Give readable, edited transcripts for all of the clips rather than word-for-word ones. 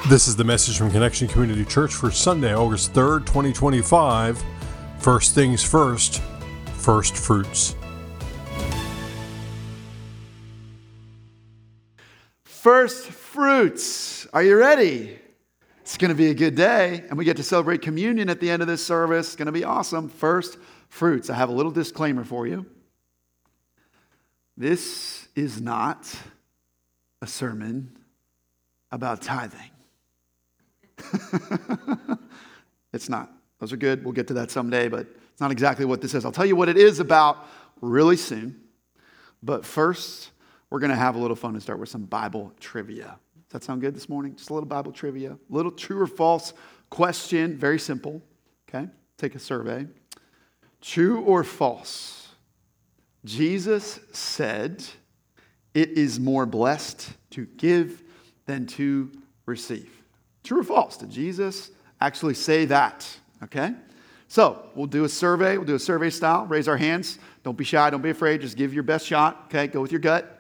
This is the message from Connection Community Church for Sunday, August 3rd, 2025. First things first, first fruits. First fruits. Are you ready? It's going to be a good day, and we get to celebrate communion at the end of this service. It's going to be awesome. First fruits. I have a little disclaimer for you. This is not a sermon about tithing. It's not. Those are good. We'll get to that someday, but it's not exactly what this is. I'll tell you what it is about really soon. But first, we're going to have a little fun and start with some Bible trivia. Does that sound good this morning? Just a little Bible trivia. A little true or false question. Very simple. Okay? Take a survey. True or false? Jesus said, "It is more blessed to give than to receive." True or false? Did Jesus actually say that? Okay? So, we'll do a survey. We'll do a survey style. Raise our hands. Don't be shy. Don't be afraid. Just give your best shot. Okay? Go with your gut.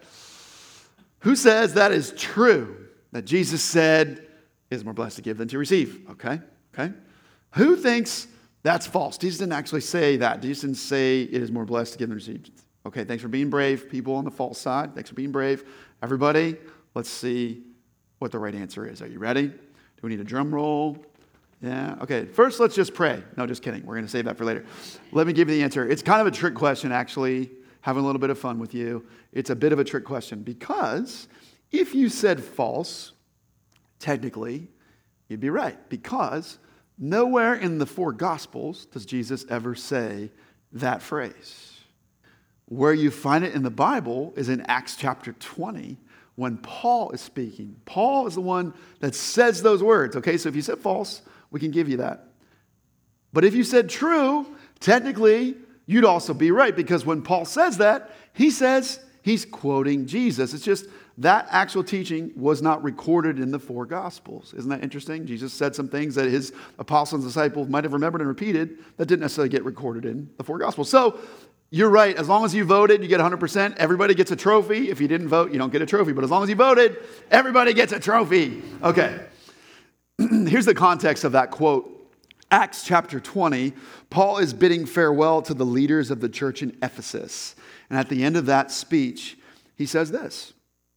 Who says that is true? That Jesus said, "It is more blessed to give than to receive." Okay? Okay? Who thinks that's false? Jesus didn't actually say that. Jesus didn't say it is more blessed to give than to receive. Okay, thanks for being brave. People on the false side, thanks for being brave. Everybody, let's see what the right answer is. Are you ready? Do we need a drum roll? Yeah, okay. First, let's just pray. No, just kidding. We're going to save that for later. Let me give you the answer. It's kind of a trick question, actually. Having a little bit of fun with you. It's a bit of a trick question because if you said false, technically, you'd be right. Because nowhere in the four Gospels does Jesus ever say that phrase. Where you find it in the Bible is in Acts chapter 20, when Paul is speaking. Paul is the one that says those words. Okay, so if you said false, we can give you that. But if you said true, technically, you'd also be right. Because when Paul says that, he says he's quoting Jesus. It's just that actual teaching was not recorded in the four Gospels. Isn't that interesting? Jesus said some things that his apostles and disciples might have remembered and repeated that didn't necessarily get recorded in the four Gospels. So, you're right. As long as you voted, you get 100%. Everybody gets a trophy. If you didn't vote, you don't get a trophy. But as long as you voted, everybody gets a trophy. Okay. Here's the context of that quote. Acts chapter 20, Paul is bidding farewell to the leaders of the church in Ephesus. And at the end of that speech, he says this: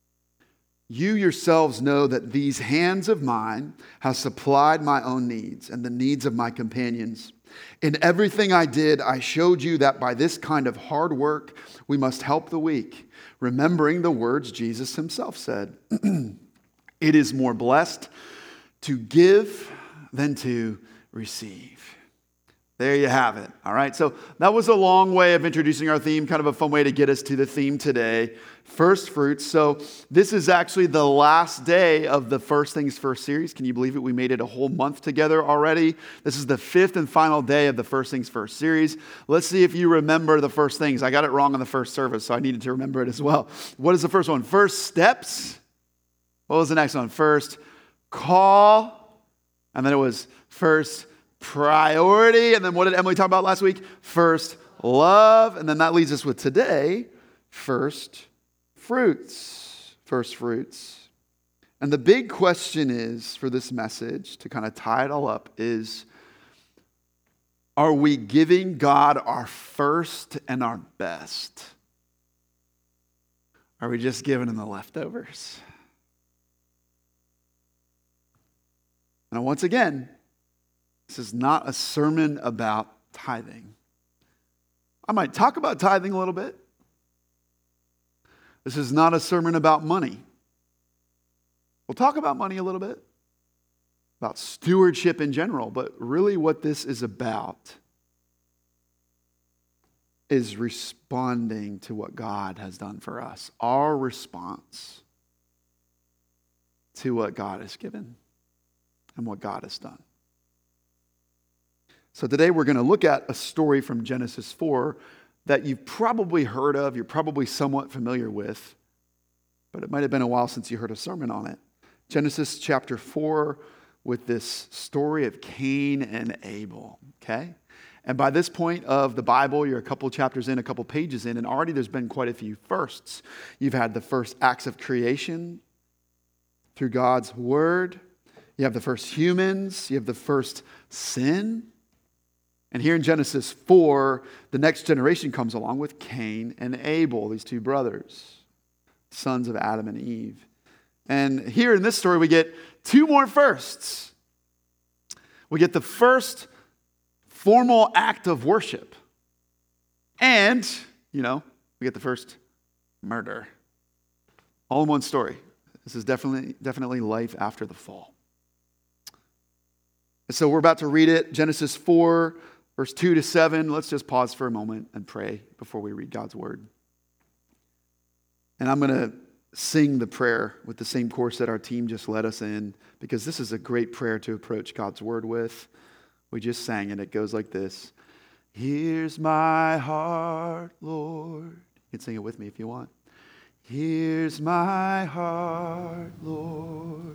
"You yourselves know that these hands of mine have supplied my own needs and the needs of my companions. In everything I did, I showed you that by this kind of hard work, we must help the weak, remembering the words Jesus himself said, 'It is more blessed to give than to receive.'" There you have it. All right. So that was a long way of introducing our theme, kind of a fun way to get us to the theme today, first fruits. So this is actually the last day of the First Things First series. Can you believe it? We made it a whole month together already. This is the fifth and final day of the First Things First series. Let's see if you remember the first things. I got it wrong on the first service, so I needed to remember it as well. What is the first one? First steps. What was the next one? First call. And then it was first priority. And then what did Emily talk about last week? First love. And then that leads us with today, first fruits. First fruits. And the big question is for this message, to kind of tie it all up, is, are we giving God our first and our best? Are we just giving him the leftovers? And once again, this is not a sermon about tithing. I might talk about tithing a little bit. This is not a sermon about money. We'll talk about money a little bit, about stewardship in general, but really what this is about is responding to what God has done for us. Our response to what God has given and what God has done. So today we're going to look at a story from Genesis 4 that you've probably heard of, you're probably somewhat familiar with, but it might have been a while since you heard a sermon on it. Genesis chapter 4 with this story of Cain and Abel, okay? And by this point of the Bible, you're a couple chapters in, a couple pages in, and already there's been quite a few firsts. You've had the first acts of creation through God's word. You have the first humans. You have the first sin. And here in Genesis 4, the next generation comes along with Cain and Abel, these two brothers, sons of Adam and Eve. And here in this story, we get two more firsts. We get the first formal act of worship. And, we get the first murder. All in one story. This is definitely life after the fall. And so we're about to read it, Genesis 4, verse 2 to 7. Let's just pause for a moment and pray before we read God's word. And I'm going to sing the prayer with the same chorus that our team just led us in, because this is a great prayer to approach God's word with. We just sang it. It goes like this. Here's my heart, Lord. You can sing it with me if you want. Here's my heart, Lord.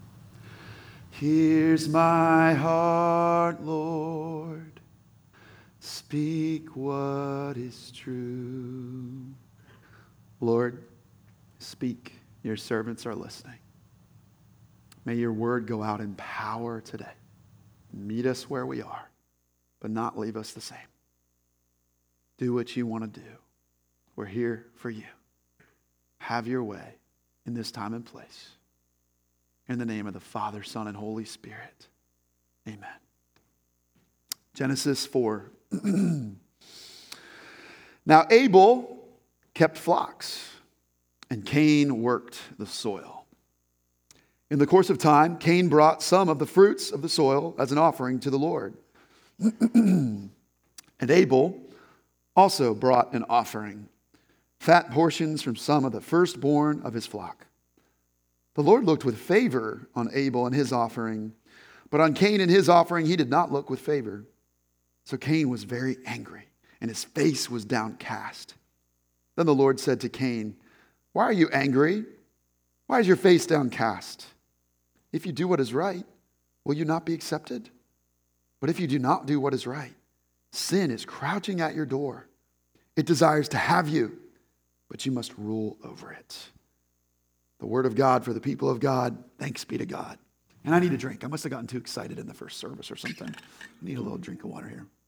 Here's my heart, Lord. Speak what is true. Lord, speak. Your servants are listening. May your word go out in power today. Meet us where we are, but not leave us the same. Do what you want to do. We're here for you. Have your way in this time and place. In the name of the Father, Son, and Holy Spirit. Amen. Genesis 4. Now Abel kept flocks, and Cain worked the soil. In the course of time, Cain brought some of the fruits of the soil as an offering to the Lord. And Abel also brought an offering, fat portions from some of the firstborn of his flock. The Lord looked with favor on Abel and his offering, but on Cain and his offering he did not look with favor. So Cain was very angry, and his face was downcast. Then the Lord said to Cain, "Why are you angry? Why is your face downcast? If you do what is right, will you not be accepted? But if you do not do what is right, sin is crouching at your door. It desires to have you, but you must rule over it." The word of God for the people of God. Thanks be to God. And I need a drink. I must have gotten too excited in the first service or something. I need a little drink of water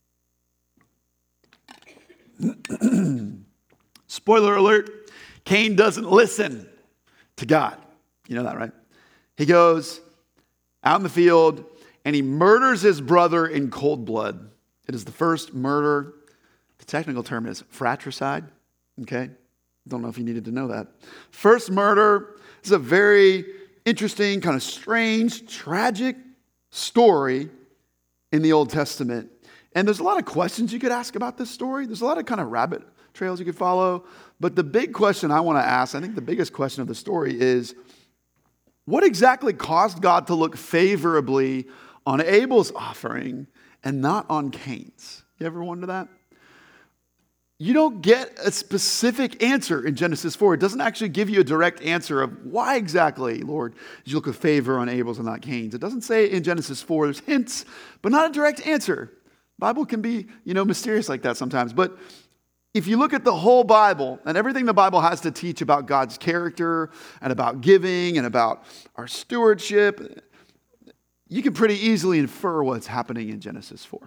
here. Spoiler alert, Cain doesn't listen to God. You know that, right? He goes out in the field and he murders his brother in cold blood. It is the first murder. The technical term is fratricide. Okay? Don't know if you needed to know that. First murder. This is a very interesting, kind of strange, tragic story in the Old Testament. And there's a lot of questions you could ask about this story. There's a lot of kind of rabbit trails you could follow. But the big question I want to ask, I think the biggest question of the story is, what exactly caused God to look favorably on Abel's offering and not on Cain's? You ever wonder that? You don't get a specific answer in Genesis 4. It doesn't actually give you a direct answer of why exactly, Lord, did you look with favor on Abel's and not Cain's. It doesn't say in Genesis 4. There's hints, but not a direct answer. The Bible can be, mysterious like that sometimes. But if you look at the whole Bible and everything the Bible has to teach about God's character and about giving and about our stewardship, you can pretty easily infer what's happening in Genesis 4.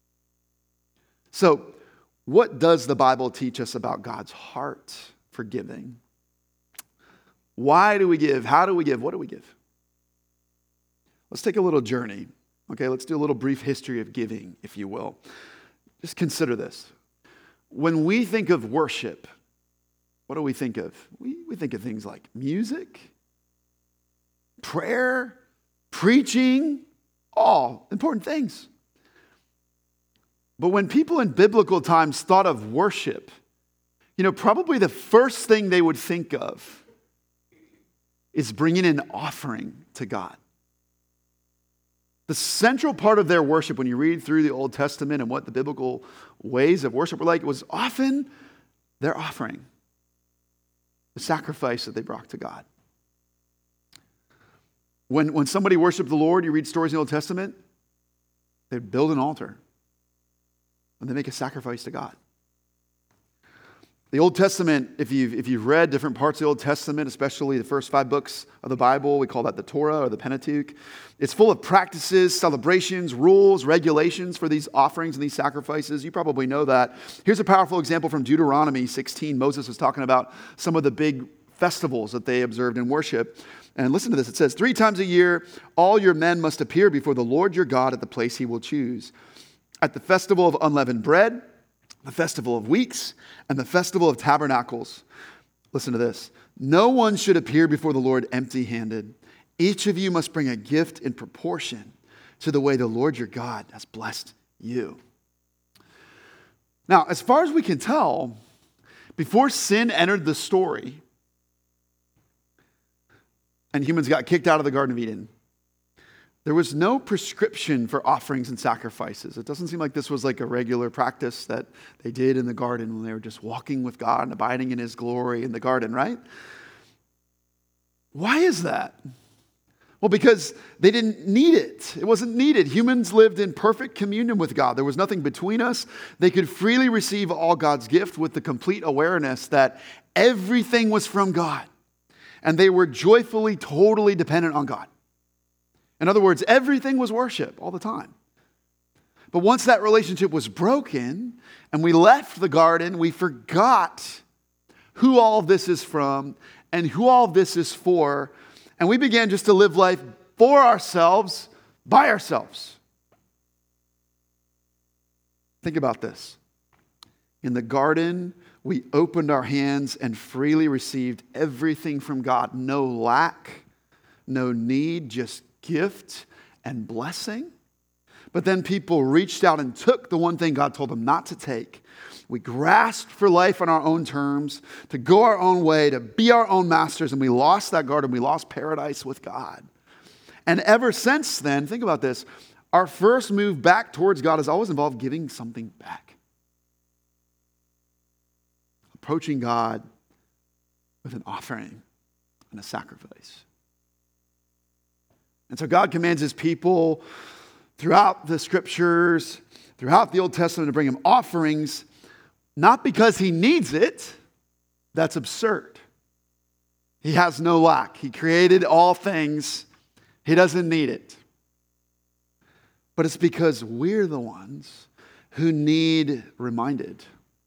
So, what does the Bible teach us about God's heart for giving? Why do we give? How do we give? What do we give? Let's take a little journey. Okay, let's do a little brief history of giving, if you will. Just consider this. When we think of worship, what do we think of? We think of things like music, prayer, preaching, all important things. But when people in biblical times thought of worship, probably the first thing they would think of is bringing an offering to God. The central part of their worship, when you read through the Old Testament and what the biblical ways of worship were like, was often their offering, the sacrifice that they brought to God. When somebody worshiped the Lord, you read stories in the Old Testament, they'd build an altar and they make a sacrifice to God. The Old Testament, if you've read different parts of the Old Testament, especially the first 5 books of the Bible, we call that the Torah or the Pentateuch, it's full of practices, celebrations, rules, regulations for these offerings and these sacrifices. You probably know that. Here's a powerful example from Deuteronomy 16. Moses was talking about some of the big festivals that they observed in worship. And listen to this. It says, 3 times a year, all your men must appear before the Lord your God at the place he will choose. At the festival of unleavened bread, the festival of weeks, and the festival of tabernacles. Listen to this. No one should appear before the Lord empty-handed. Each of you must bring a gift in proportion to the way the Lord your God has blessed you. Now, as far as we can tell, before sin entered the story and humans got kicked out of the Garden of Eden, there was no prescription for offerings and sacrifices. It doesn't seem like this was like a regular practice that they did in the garden when they were just walking with God and abiding in his glory in the garden, right? Why is that? Well, because they didn't need it. It wasn't needed. Humans lived in perfect communion with God. There was nothing between us. They could freely receive all God's gift with the complete awareness that everything was from God. And they were joyfully, totally dependent on God. In other words, everything was worship all the time. But once that relationship was broken and we left the garden, we forgot who all of this is from and who all of this is for. And we began just to live life for ourselves, by ourselves. Think about this. In the garden, we opened our hands and freely received everything from God. No lack, no need, just gift and blessing. But then people reached out and took the one thing God told them not to take. We grasped for life on our own terms, to go our own way, to be our own masters, and we lost that garden. We lost paradise with God. And ever since then, think about this, our first move back towards God has always involved giving something back. Approaching God with an offering and a sacrifice. And so God commands his people throughout the scriptures, throughout the Old Testament, to bring him offerings, not because he needs it. That's absurd. He has no lack. He created all things. He doesn't need it. But it's because we're the ones who need reminded.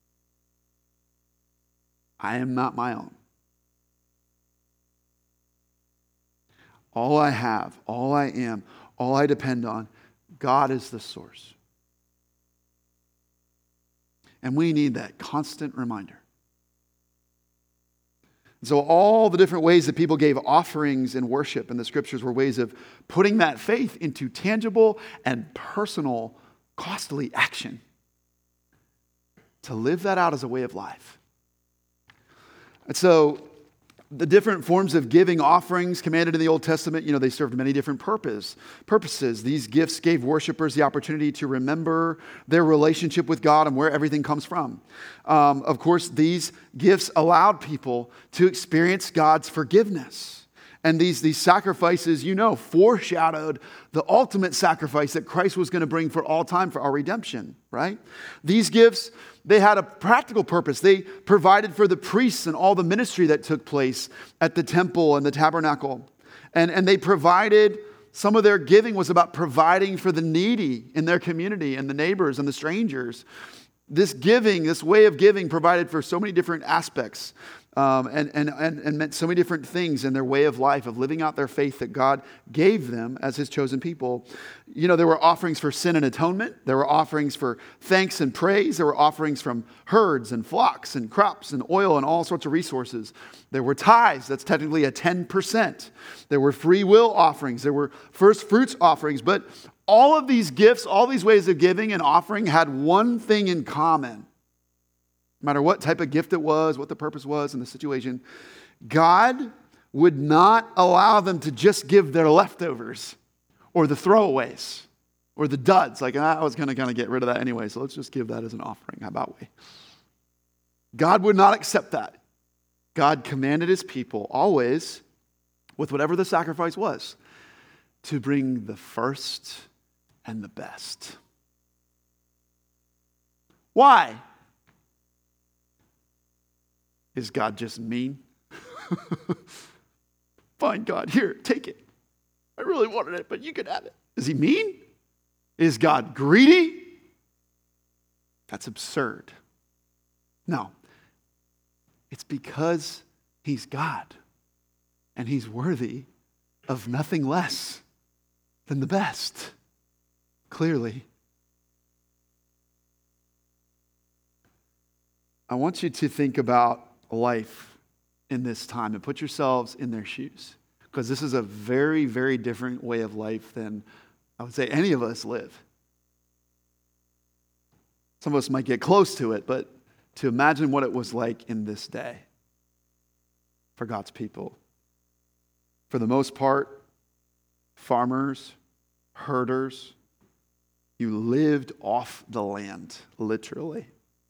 I am not my own. All I have, all I am, all I depend on, God is the source. And we need that constant reminder. So all the different ways that people gave offerings in worship in the scriptures were ways of putting that faith into tangible and personal, costly action. To live that out as a way of life. And so the different forms of giving offerings commanded in the Old Testament, they served many different purposes. These gifts gave worshipers the opportunity to remember their relationship with God and where everything comes from. Of course, these gifts allowed people to experience God's forgiveness. And these sacrifices, foreshadowed the ultimate sacrifice that Christ was going to bring for all time for our redemption, right? These gifts, they had a practical purpose. They provided for the priests and all the ministry that took place at the temple and the tabernacle. And they provided, some of their giving was about providing for the needy in their community and the neighbors and the strangers. This giving, this way of giving provided for so many different aspects and meant so many different things in their way of life, of living out their faith that God gave them as his chosen people. There were offerings for sin and atonement. There were offerings for thanks and praise. There were offerings from herds and flocks and crops and oil and all sorts of resources. There were tithes. That's technically a 10%. There were free will offerings. There were first fruits offerings. But all of these gifts, all these ways of giving and offering had one thing in common. No matter what type of gift it was, what the purpose was in the situation, God would not allow them to just give their leftovers or the throwaways or the duds. Like, I was going to kind of get rid of that anyway, so let's just give that as an offering. How about we? God would not accept that. God commanded his people always, with whatever the sacrifice was, to bring the first and the best. Why? Is God just mean? Fine, God, here, take it. I really wanted it, but you can have it. Is he mean? Is God greedy? That's absurd. No. It's because he's God and he's worthy of nothing less than the best. Clearly. I want you to think about life in this time and put yourselves in their shoes, because this is a very, very different way of life than I would say any of us live. Some of us might get close to it, but to imagine what it was like in this day for God's people. For the most part, farmers, herders, you lived off the land, literally.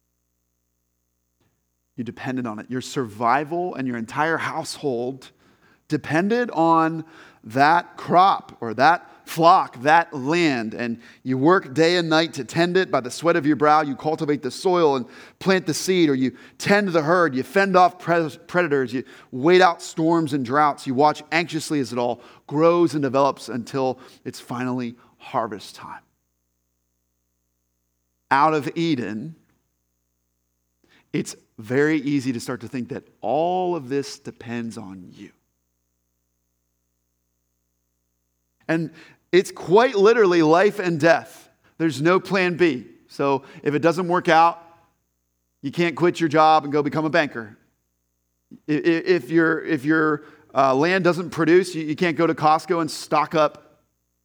You depended on it. Your survival and your entire household depended on that crop or that flock, that land. And you work day and night to tend it by the sweat of your brow. You cultivate the soil and plant the seed, or you tend the herd. You fend off predators. You wait out storms and droughts. You watch anxiously as it all grows and develops until it's finally harvest time. Out of Eden, it's very easy to start to think that all of this depends on you. And it's quite literally life and death. There's no plan B. So if it doesn't work out, you can't quit your job and go become a banker. If your land doesn't produce, you can't go to Costco and stock up.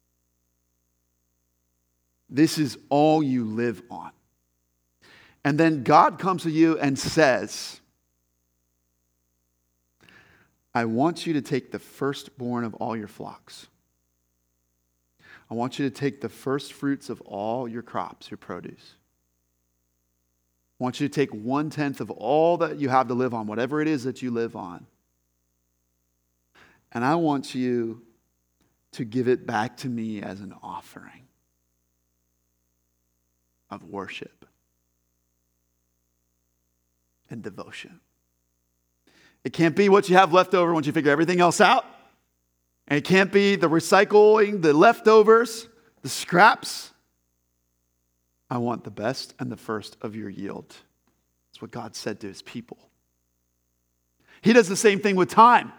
This is all you live on. And then God comes to you and says, I want you to take the firstborn of all your flocks. I want you to take the first fruits of all your crops, your produce. I want you to take 1/10 of all that you have to live on, whatever it is that you live on. And I want you to give it back to me as an offering of worship and devotion. It can't be what you have left over once you figure everything else out. And it can't be the recycling, the leftovers, the scraps. I want the best and the first of your yield. That's what God said to his people. He does the same thing with time.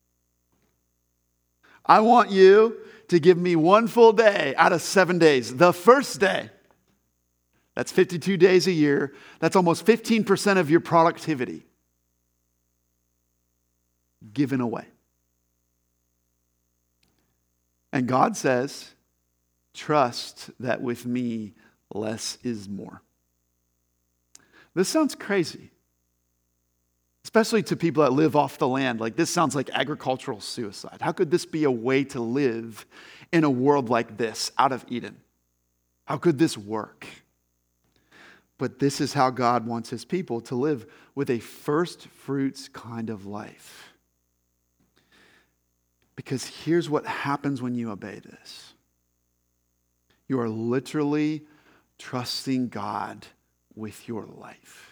I want you to give me one full day out of 7 days. The first day. That's 52 days a year. That's almost 15% of your productivity given away. And God says, trust that with me, less is more. This sounds crazy, especially to people that live off the land. Like, this sounds like agricultural suicide. How could this be a way to live in a world like this, out of Eden? How could this work? But this is how God wants his people to live, with a first fruits kind of life. Because here's what happens when you obey this. You are literally trusting God with your life.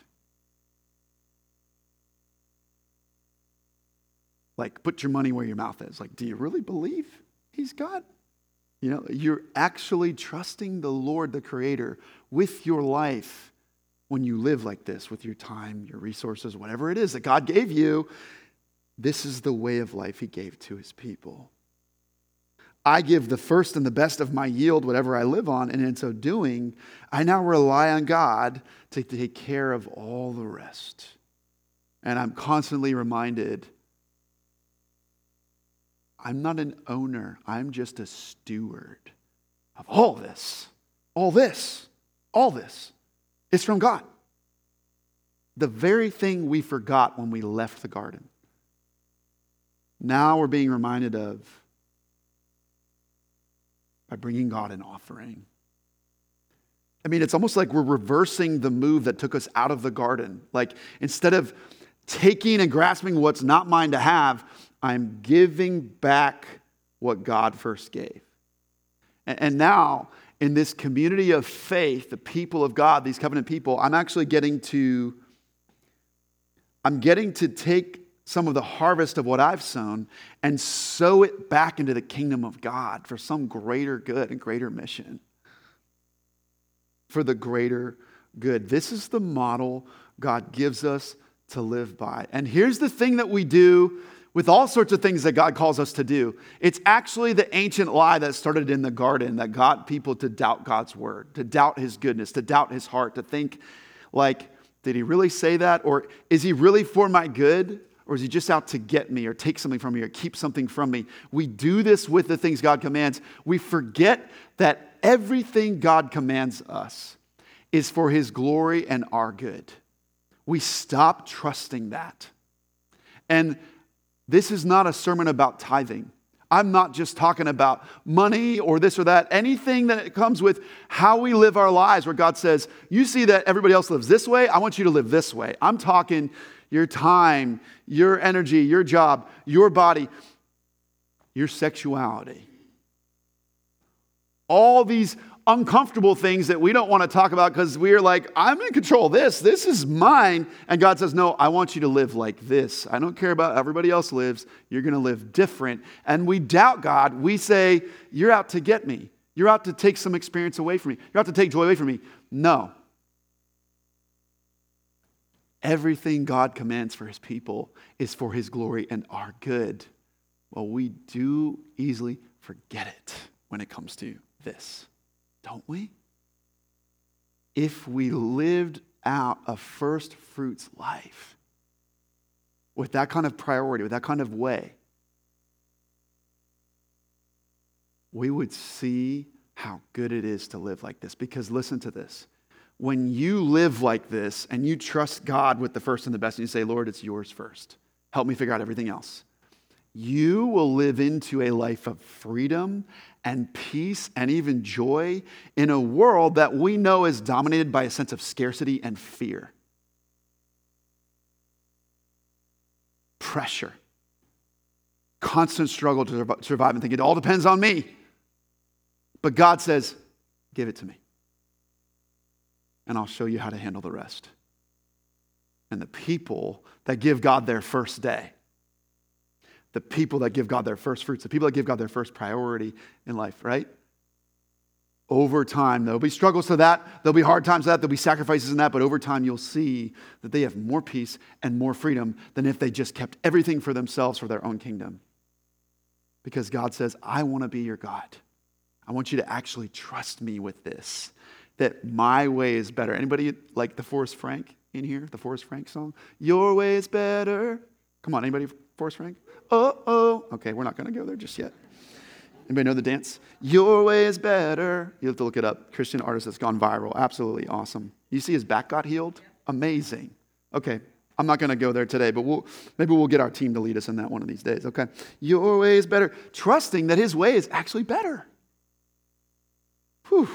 Like, put your money where your mouth is. Like, do you really believe he's God? You know, you're actually trusting the Lord, the Creator, with your life when you live like this, with your time, your resources, whatever it is that God gave you. This is the way of life he gave to his people. I give the first and the best of my yield, whatever I live on, and in so doing, I now rely on God to take care of all the rest. And I'm constantly reminded, I'm not an owner, I'm just a steward of all this. All this. All this is from God. The very thing we forgot when we left the garden. Now we're being reminded of by bringing God an offering. I mean, it's almost like we're reversing the move that took us out of the garden. Like, instead of taking and grasping what's not mine to have, I'm giving back what God first gave. And now, in this community of faith, the people of God, these covenant people, I'm actually getting to I'm getting to take some of the harvest of what I've sown and sow it back into the kingdom of God for some greater good and greater mission. For the greater good. This is the model God gives us to live by. And here's the thing that we do with all sorts of things that God calls us to do. It's actually the ancient lie that started in the garden that got people to doubt God's word, to doubt his goodness, to doubt his heart, to think like, did he really say that? Or is he really for my good? Or is he just out to get me or take something from me or keep something from me? We do this with the things God commands. We forget that everything God commands us is for his glory and our good. We stop trusting that. And this is not a sermon about tithing. I'm not just talking about money or this or that. Anything that comes with how we live our lives where God says, you see that everybody else lives this way, I want you to live this way. I'm talking your time, your energy, your job, your body, your sexuality. All these uncomfortable things that we don't want to talk about because we're like, I'm in control of this. This is mine. And God says, no, I want you to live like this. I don't care about how everybody else lives. You're going to live different. And we doubt God. We say, you're out to get me. You're out to take some experience away from me. You're out to take joy away from me. No. Everything God commands for his people is for his glory and our good. Well, we do easily forget it when it comes to this, don't we? If we lived out a first fruits life with that kind of priority, with that kind of way, we would see how good it is to live like this. Because listen to this. When you live like this and you trust God with the first and the best, and you say, Lord, it's yours first. Help me figure out everything else. You will live into a life of freedom and peace and even joy in a world that we know is dominated by a sense of scarcity and fear. Pressure. Constant struggle to survive and think it all depends on me. But God says, give it to me. And I'll show you how to handle the rest. And the people that give God their first day, the people that give God their first fruits, the people that give God their first priority in life, right? Over time, there'll be struggles to that. There'll be hard times to that. There'll be sacrifices in that. But over time, you'll see that they have more peace and more freedom than if they just kept everything for themselves for their own kingdom. Because God says, I want to be your God. I want you to actually trust me with this. That my way is better. Anybody like the Forrest Frank in here? The Forrest Frank song? Your way is better. Come on, anybody Forrest Frank? Oh. Okay, we're not going to go there just yet. Anybody know the dance? Your way is better. You have to look it up. Christian artist that's gone viral. Absolutely awesome. You see his back got healed? Amazing. Okay, I'm not going to go there today, but maybe we'll get our team to lead us in that one of these days, okay? Your way is better. Trusting that his way is actually better. Whew.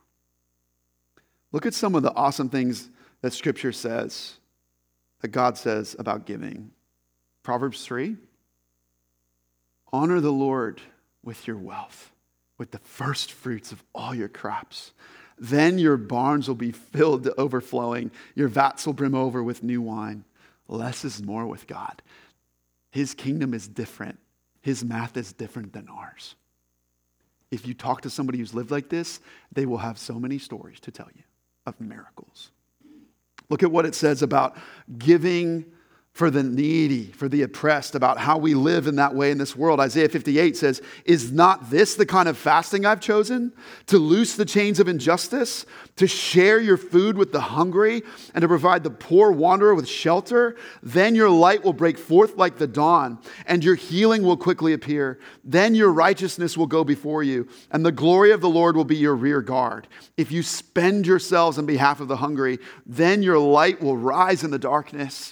Look at some of the awesome things that Scripture says, that God says about giving. Proverbs 3, honor the Lord with your wealth, with the first fruits of all your crops. Then your barns will be filled to overflowing. Your vats will brim over with new wine. Less is more with God. His kingdom is different. His math is different than ours. If you talk to somebody who's lived like this, they will have so many stories to tell you of miracles. Look at what it says about giving for the needy, for the oppressed, about how we live in that way in this world. Isaiah 58 says, is not this the kind of fasting I've chosen? To loose the chains of injustice, to share your food with the hungry, and to provide the poor wanderer with shelter? Then your light will break forth like the dawn, and your healing will quickly appear. Then your righteousness will go before you, and the glory of the Lord will be your rear guard. If you spend yourselves on behalf of the hungry, then your light will rise in the darkness.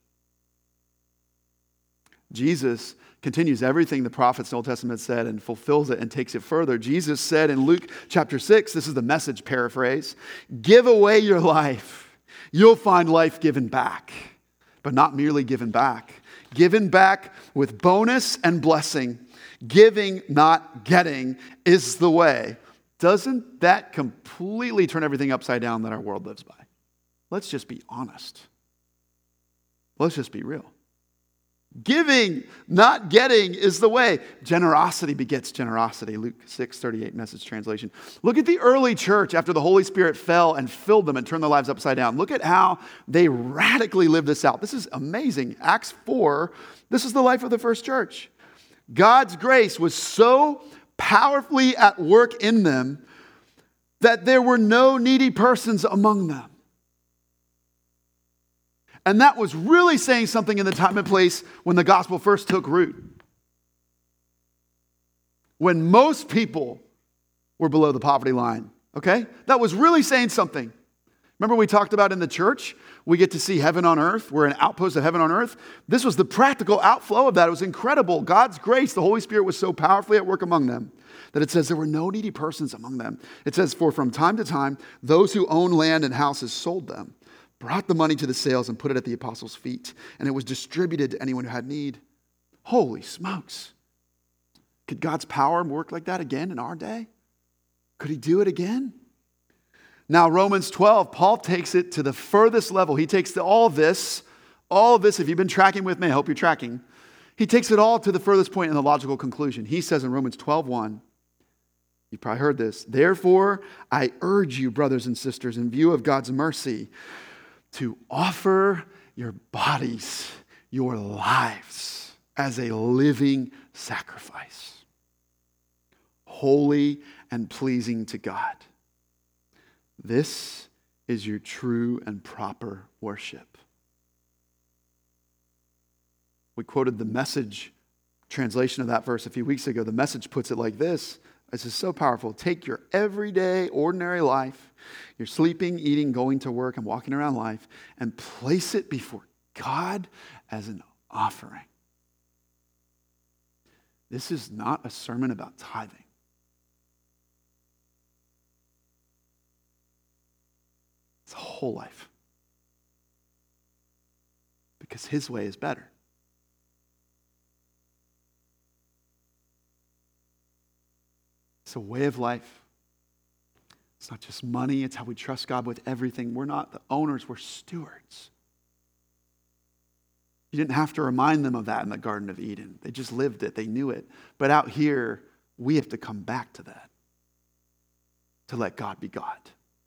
Jesus continues everything the prophets in the Old Testament said and fulfills it and takes it further. Jesus said in Luke chapter 6, this is the Message paraphrase, give away your life. You'll find life given back, but not merely given back. Given back with bonus and blessing. Giving, not getting, is the way. Doesn't that completely turn everything upside down that our world lives by? Let's just be honest. Let's just be real. Giving, not getting, is the way. Generosity begets generosity. Luke 6:38 Message translation. Look at the early church after the Holy Spirit fell and filled them and turned their lives upside down. Look at how they radically lived this out. This is amazing. Acts 4, this is the life of the first church. God's grace was so powerfully at work in them that there were no needy persons among them. And that was really saying something in the time and place when the gospel first took root. When most people were below the poverty line, okay? That was really saying something. Remember we talked about in the church, we get to see heaven on earth. We're an outpost of heaven on earth. This was the practical outflow of that. It was incredible. God's grace, the Holy Spirit was so powerfully at work among them that it says there were no needy persons among them. It says, for from time to time, those who owned land and houses sold them, brought the money to the sales and put it at the apostles' feet, and it was distributed to anyone who had need. Holy smokes. Could God's power work like that again in our day? Could he do it again? Now, Romans 12, Paul takes it to the furthest level. He takes all this, if you've been tracking with me, I hope you're tracking. He takes it all to the furthest point in the logical conclusion. He says in Romans 12:1, you've probably heard this, therefore, I urge you, brothers and sisters, in view of God's mercy, to offer your bodies, your lives, as a living sacrifice, holy and pleasing to God. This is your true and proper worship. We quoted the Message translation of that verse a few weeks ago. The Message puts it like this. This is so powerful. Take your everyday, ordinary life, your sleeping, eating, going to work, and walking around life, and place it before God as an offering. This is not a sermon about tithing. It's a whole life. Because his way is better. It's a way of life. It's not just money, it's how we trust God with everything. We're not the owners, we're stewards. You didn't have to remind them of that in the Garden of Eden. They just lived it, they knew it. But out here, we have to come back to that. To let God be God.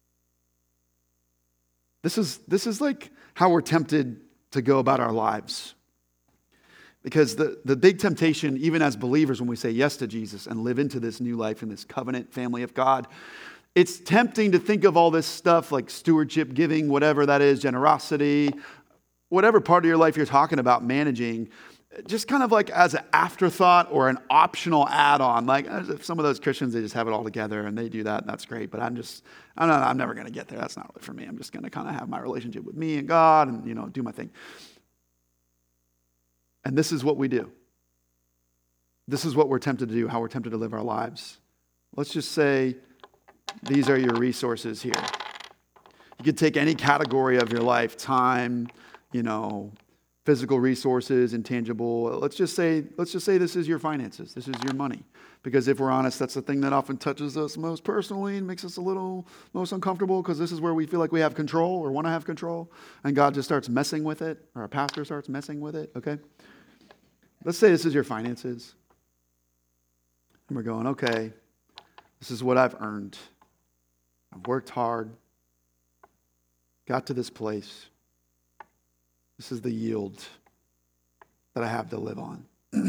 This is like how we're tempted to go about our lives. Because the big temptation, even as believers, when we say yes to Jesus and live into this new life in this covenant family of God, it's tempting to think of all this stuff like stewardship, giving, whatever that is, generosity, whatever part of your life you're talking about managing, just kind of like as an afterthought or an optional add-on. Like some of those Christians, they just have it all together and they do that, and that's great. But I'm never going to get there. That's not really for me. I'm just going to kind of have my relationship with me and God and, do my thing. And this is what we do. This is what we're tempted to do, how we're tempted to live our lives. Let's just say these are your resources here. You could take any category of your life, time, physical resources, intangible. Let's just say this is your finances. This is your money. Because if we're honest, that's the thing that often touches us most personally and makes us a little most uncomfortable, because this is where we feel like we have control or want to have control, and God just starts messing with it, or a pastor starts messing with it, okay? Let's say this is your finances. And we're going, okay, this is what I've earned. I've worked hard, got to this place. This is the yield that I have to live on.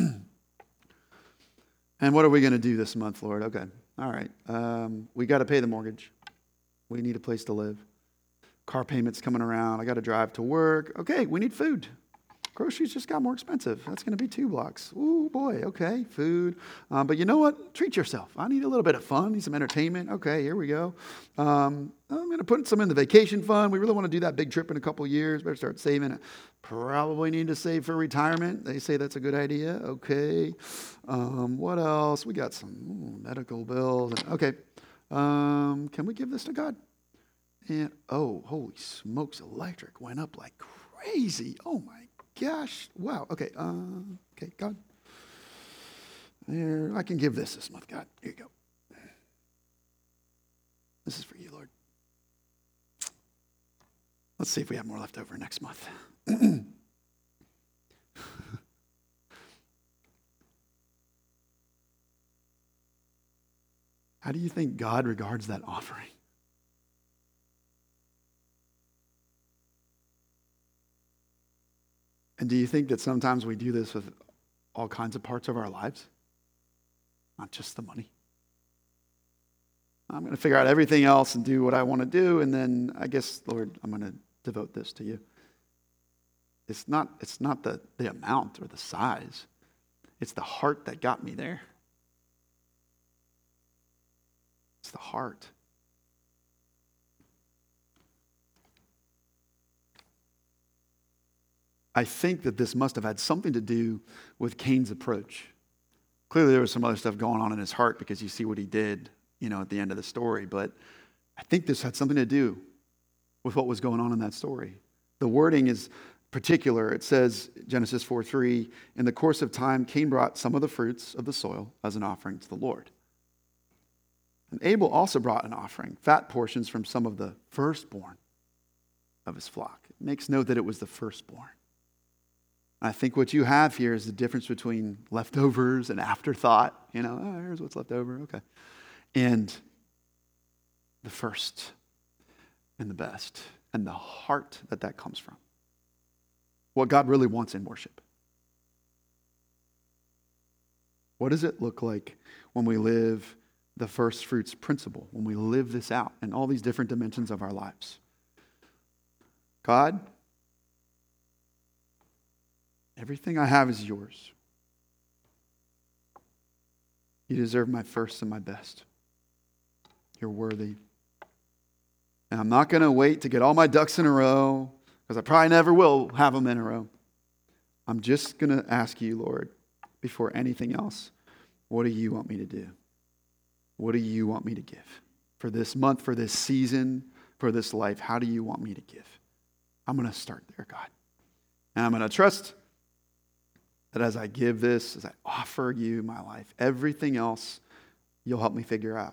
And what are we going to do this month, Lord? Okay, all right. We got to pay the mortgage. We need a place to live. Car payments coming around. I got to drive to work. Okay, we need food. Groceries just got more expensive. That's going to be 2 blocks. Ooh, boy, okay, food. But you know what? Treat yourself. I need a little bit of fun, need some entertainment. Okay, here we go. I'm going to put some in the vacation fund. We really want to do that big trip in a couple years. Better start saving. Probably need to save for retirement. They say that's a good idea. Okay. What else? We got some medical bills. Okay. Can we give this to God? And, holy smokes, electric went up like crazy. Oh, my gosh. Wow. Okay. Okay, God. There, I can give this month, God. Here you go. This is for you, Lord. Let's see if we have more left over next month. how do you think God regards that offering? And do you think that sometimes we do this with all kinds of parts of our lives? Not just the money. I'm going to figure out everything else and do what I want to do, and then I guess, Lord, I'm going to devote this to you. It's not the amount or the size. It's the heart that got me there. It's the heart. I think that this must have had something to do with Cain's approach. Clearly there was some other stuff going on in his heart because you see what he did, at the end of the story. But I think this had something to do with what was going on in that story. The wording is particular. It says, Genesis 4:3, in the course of time, Cain brought some of the fruits of the soil as an offering to the Lord. And Abel also brought an offering, fat portions from some of the firstborn of his flock. It makes note that it was the firstborn. I think what you have here is the difference between leftovers and afterthought. Here's what's left over, okay. And the first and the best and the heart that comes from. What God really wants in worship. What does it look like when we live the first fruits principle, when we live this out in all these different dimensions of our lives? God, everything I have is yours. You deserve my first and my best. You're worthy. And I'm not going to wait to get all my ducks in a row, because I probably never will have them in a row. I'm just going to ask you, Lord, before anything else, what do you want me to do? What do you want me to give? For this month, for this season, for this life, how do you want me to give? I'm going to start there, God. And I'm going to trust that as I give this, as I offer you my life, everything else you'll help me figure out.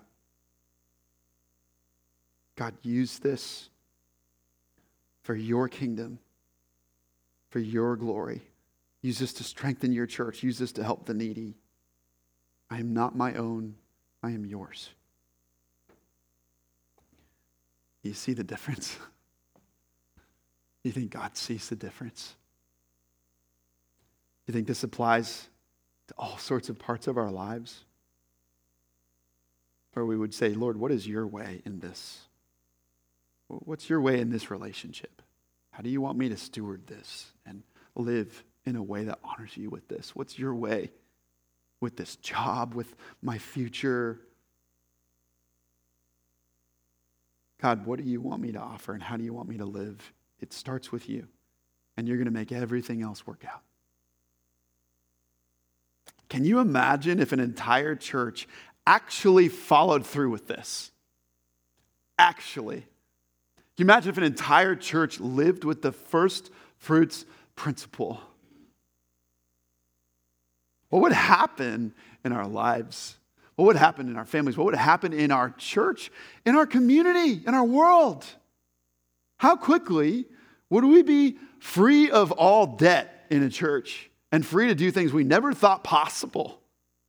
God, use this for your kingdom, for your glory. Use this to strengthen your church. Use this to help the needy. I am not my own. I am yours. You see the difference? You think God sees the difference? You think this applies to all sorts of parts of our lives? Or we would say, Lord, what is your way in this? What's your way in this relationship? How do you want me to steward this and live in a way that honors you with this? What's your way with this job, with my future? God, what do you want me to offer and how do you want me to live? It starts with you, and you're going to make everything else work out. Can you imagine if an entire church actually followed through with this? Actually. Can you imagine if an entire church lived with the first fruits principle? What would happen in our lives? What would happen in our families? What would happen in our church, in our community, in our world? How quickly would we be free of all debt in a church and free to do things we never thought possible?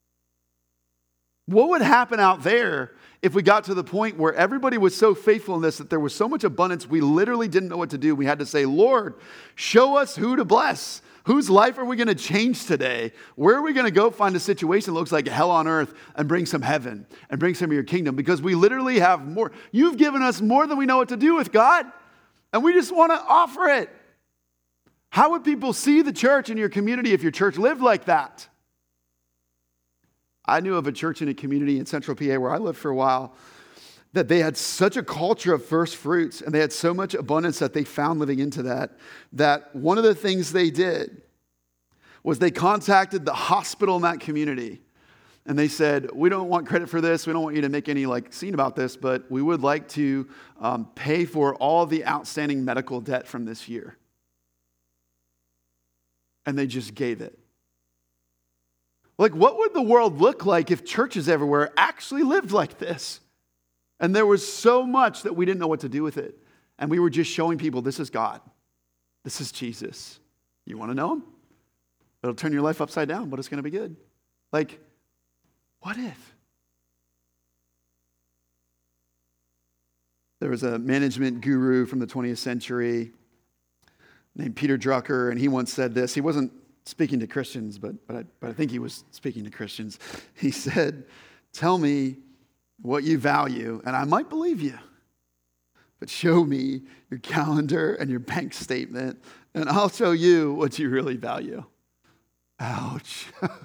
What would happen out there if we got to the point where everybody was so faithful in this that there was so much abundance we literally didn't know what to do? We had to say, Lord, show us who to bless. Whose life are we going to change today? Where are we going to go find a situation that looks like hell on earth and bring some heaven and bring some of your kingdom? Because we literally have more. You've given us more than we know what to do with, God. And we just want to offer it. How would people see the church in your community if your church lived like that? I knew of a church in a community in Central PA where I lived for a while that they had such a culture of first fruits and they had so much abundance that they found living into that one of the things they did was they contacted the hospital in that community and they said, we don't want credit for this. We don't want you to make any scene about this, but we would like to pay for all the outstanding medical debt from this year. And they just gave it. What would the world look like if churches everywhere actually lived like this? And there was so much that we didn't know what to do with it. And we were just showing people, this is God. This is Jesus. You want to know him? It'll turn your life upside down, but it's going to be good. What if? There was a management guru from the 20th century named Peter Drucker, and he once said this. He wasn't speaking to Christians, but I think he was speaking to Christians. He said, "Tell me what you value, and I might believe you. But show me your calendar and your bank statement, and I'll show you what you really value." Ouch.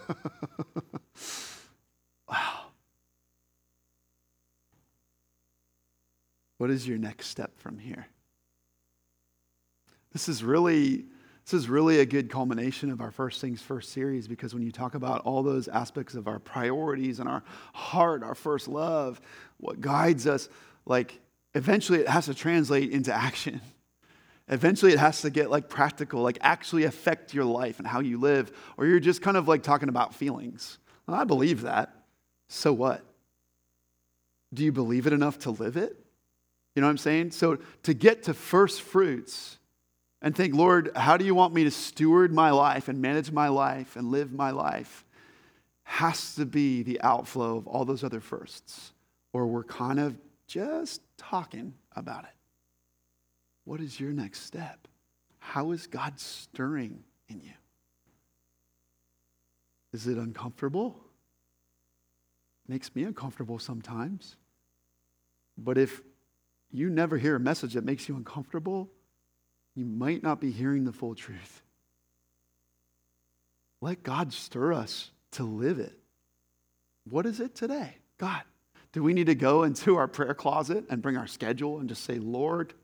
Wow. What is your next step from here? This is really a good culmination of our First Things First series, because when you talk about all those aspects of our priorities and our heart, our first love, what guides us, like eventually it has to translate into action. Eventually it has to get like practical, like actually affect your life and how you live, or you're just kind of like talking about feelings. Well, I believe that. So what? Do you believe it enough to live it? You know what I'm saying? So to get to first fruits and think, Lord, how do you want me to steward my life and manage my life and live my life, has to be the outflow of all those other firsts, or we're kind of just talking about it. What is your next step? How is God stirring in you? Is it uncomfortable? Makes me uncomfortable sometimes. But if you never hear a message that makes you uncomfortable, you might not be hearing the full truth. Let God stir us to live it. What is it today? God, do we need to go into our prayer closet and bring our schedule and just say, Lord,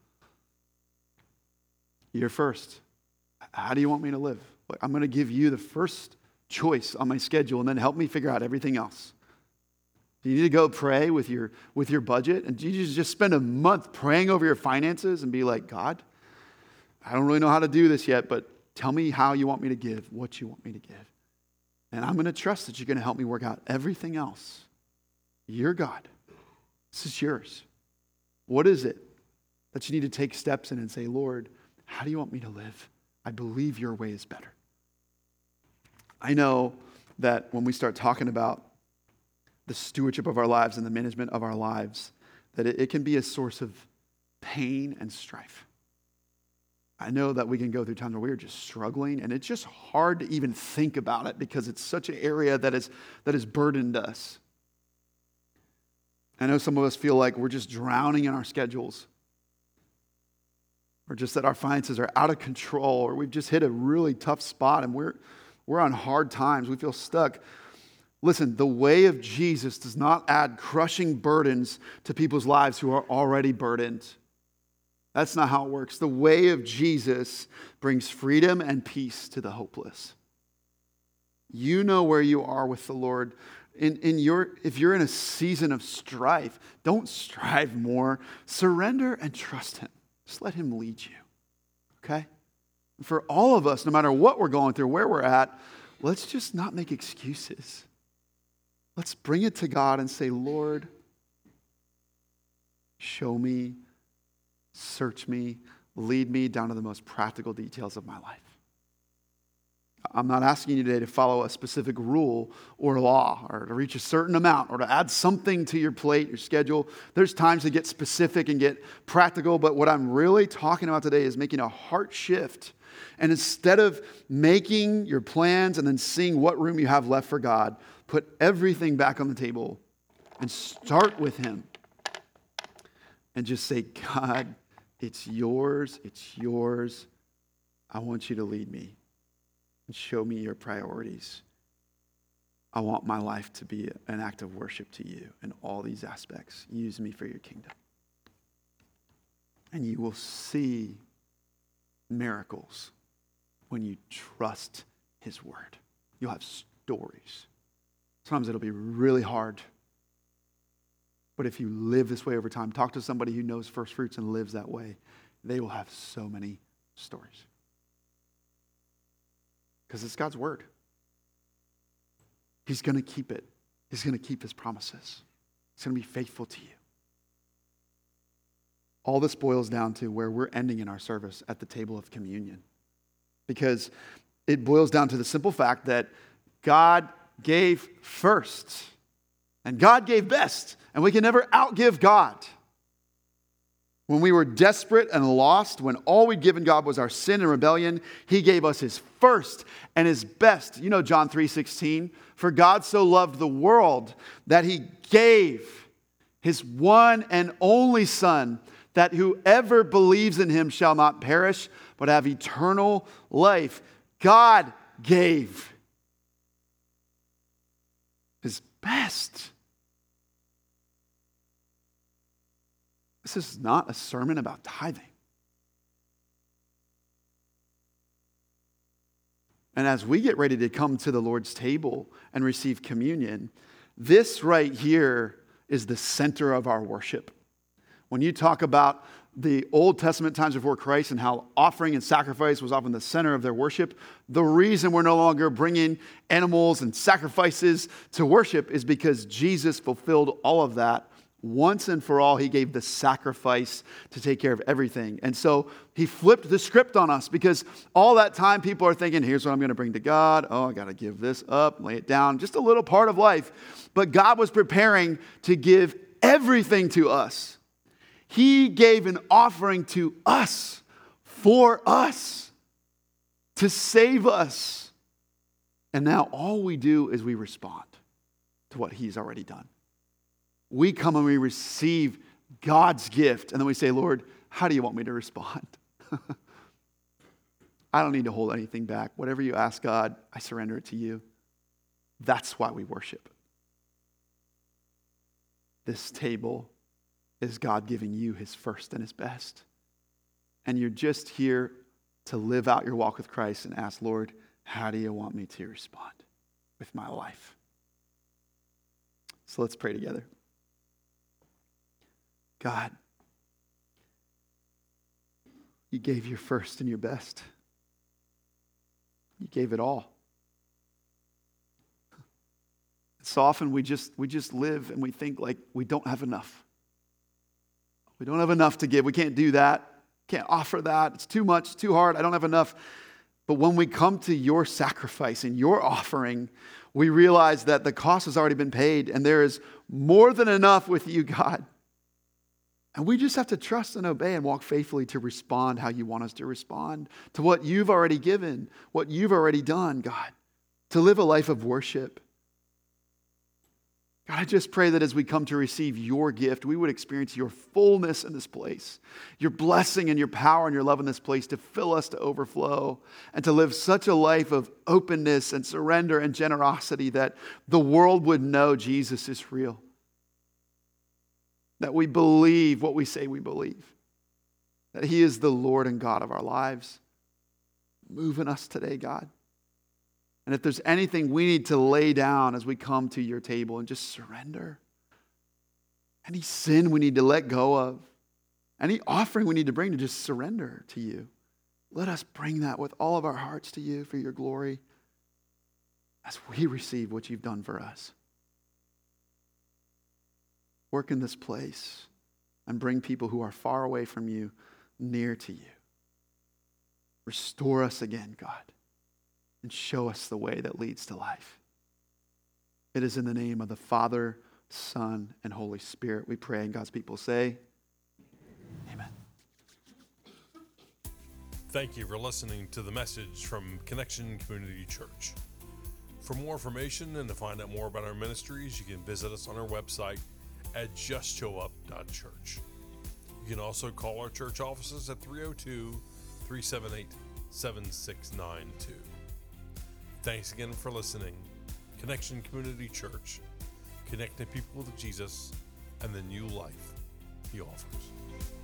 you're first. How do you want me to live? I'm going to give you the first choice on my schedule, and then help me figure out everything else. Do you need to go pray with your budget? And do you just spend a month praying over your finances and be like, God, I don't really know how to do this yet, but tell me how you want me to give, what you want me to give. And I'm going to trust that you're going to help me work out everything else. You're God. This is yours. What is it that you need to take steps in and say, Lord, how do you want me to live? I believe your way is better. I know that when we start talking about the stewardship of our lives and the management of our lives, that it can be a source of pain and strife. I know that we can go through times where we're just struggling, and it's just hard to even think about it because it's such an area that has burdened us. I know some of us feel like we're just drowning in our schedules, or just that our finances are out of control, or we've just hit a really tough spot and we're on hard times. We feel stuck. Listen, the way of Jesus does not add crushing burdens to people's lives who are already burdened. That's not how it works. The way of Jesus brings freedom and peace to the hopeless. You know where you are with the Lord. If you're in a season of strife, don't strive more. Surrender and trust Him. Just let Him lead you. Okay? For all of us, no matter what we're going through, where we're at, let's just not make excuses. Let's bring it to God and say, Lord, show me, search me, lead me down to the most practical details of my life. I'm not asking you today to follow a specific rule or law, or to reach a certain amount, or to add something to your plate, your schedule. There's times to get specific and get practical, but what I'm really talking about today is making a heart shift. And instead of making your plans and then seeing what room you have left for God, put everything back on the table and start with Him. And just say, God, it's yours, it's yours. I want you to lead me and show me your priorities. I want my life to be an act of worship to you in all these aspects. Use me for your kingdom. And you will see miracles when you trust His word. You'll have stories. Sometimes it'll be really hard. But if you live this way over time, talk to somebody who knows first fruits and lives that way, they will have so many stories. Because it's God's word. He's going to keep it. He's going to keep His promises. He's going to be faithful to you. All this boils down to where we're ending in our service at the table of communion. Because it boils down to the simple fact that God gave first. And God gave best. And we can never outgive God. When we were desperate and lost, when all we'd given God was our sin and rebellion, he gave us his first and his best. You know John 3:16, for God so loved the world that he gave his one and only Son, that whoever believes in him shall not perish, but have eternal life. God gave his best. This is not a sermon about tithing. And as we get ready to come to the Lord's table and receive communion, this right here is the center of our worship. When you talk about the Old Testament times before Christ and how offering and sacrifice was often the center of their worship, the reason we're no longer bringing animals and sacrifices to worship is because Jesus fulfilled all of that. Once and for all, he gave the sacrifice to take care of everything. And so he flipped the script on us, because all that time people are thinking, here's what I'm going to bring to God. Oh, I got to give this up, lay it down. Just a little part of life. But God was preparing to give everything to us. He gave an offering to us, for us, to save us. And now all we do is we respond to what he's already done. We come and we receive God's gift, and then we say, Lord, how do you want me to respond? I don't need to hold anything back. Whatever you ask God, I surrender it to you. That's why we worship. This table is God giving you his first and his best. And you're just here to live out your walk with Christ and ask, Lord, how do you want me to respond with my life? So let's pray together. God, you gave your first and your best. You gave it all. So often we just live and we think like we don't have enough. We don't have enough to give. We can't do that. Can't offer that. It's too much, too hard. I don't have enough. But when we come to your sacrifice and your offering, we realize that the cost has already been paid and there is more than enough with you, God. And we just have to trust and obey and walk faithfully to respond how you want us to respond to what you've already given, what you've already done, God, to live a life of worship. God, I just pray that as we come to receive your gift, we would experience your fullness in this place, your blessing and your power and your love in this place to fill us to overflow and to live such a life of openness and surrender and generosity that the world would know Jesus is real. That we believe what we say we believe. That he is the Lord and God of our lives. Move in us today, God. And if there's anything we need to lay down as we come to your table and just surrender. Any sin we need to let go of. Any offering we need to bring to just surrender to you. Let us bring that with all of our hearts to you for your glory as we receive what you've done for us. Work in this place and bring people who are far away from you near to you. Restore us again, God, and show us the way that leads to life. It is in the name of the Father, Son, and Holy Spirit we pray, and God's people say, amen. Thank you for listening to the message from Connection Community Church. For more information and to find out more about our ministries, you can visit us on our website at justshowup.church. You can also call our church offices at 302-378-7692. Thanks again for listening. Connection Community Church, connecting people with Jesus and the new life he offers.